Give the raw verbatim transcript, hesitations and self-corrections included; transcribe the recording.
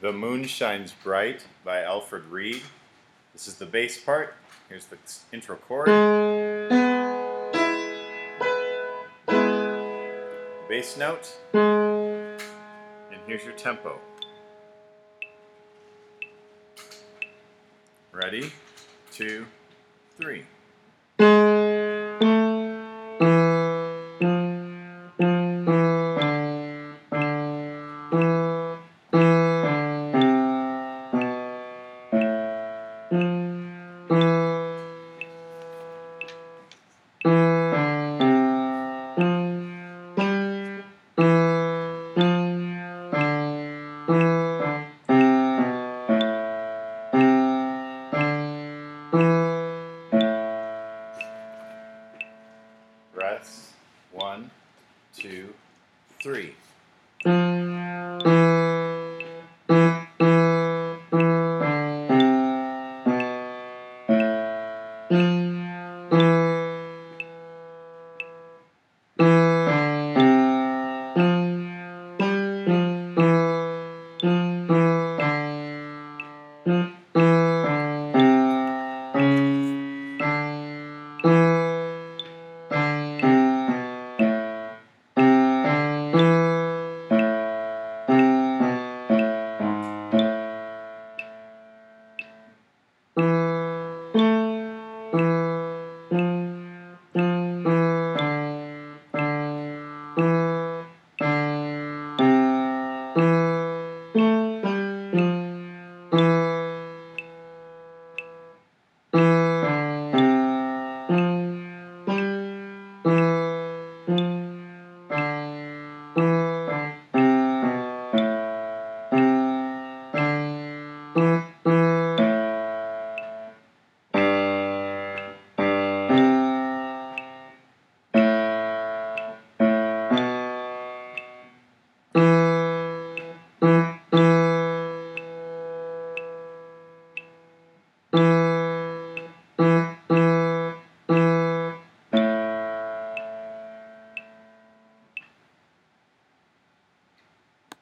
The Moon Shines Bright by Alfred Reed. This is the bass part. Here's the intro chord. Bass note. And here's your tempo. Ready? Two, three. Breaths. One, two, three.